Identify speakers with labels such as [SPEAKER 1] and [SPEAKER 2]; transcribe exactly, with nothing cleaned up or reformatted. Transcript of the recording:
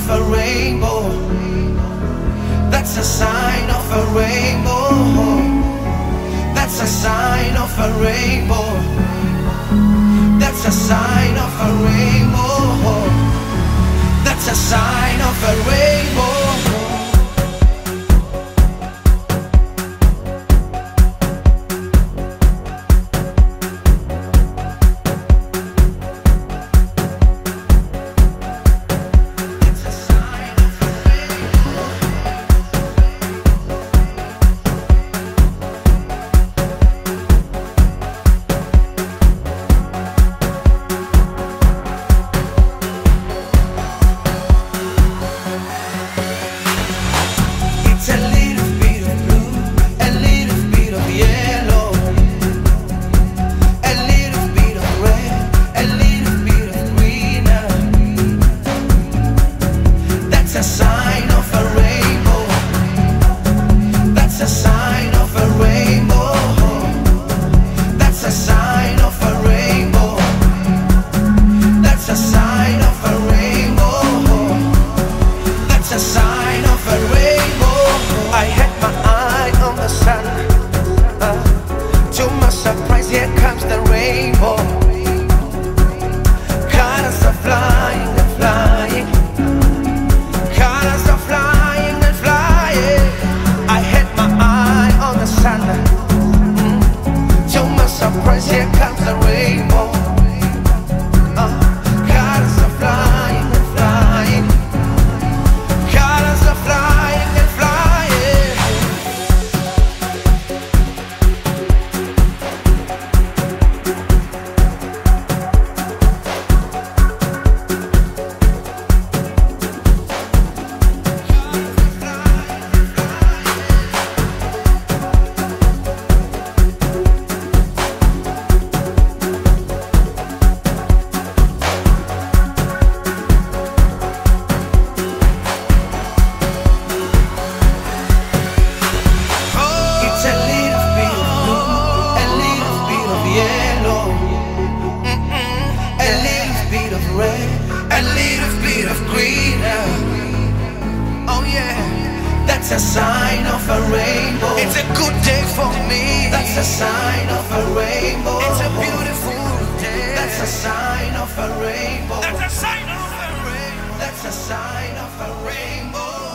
[SPEAKER 1] of a rainbow. That's a sign of a rainbow. That's a sign of a rainbow. That's a sign of a rainbow. That's a sign of a rainbow. That's a sign of a rainbow. It's a good day for me. That's a sign of a rainbow. It's a beautiful day. That's a sign of a rainbow. That's a sign of a rainbow. That's a sign of a rainbow.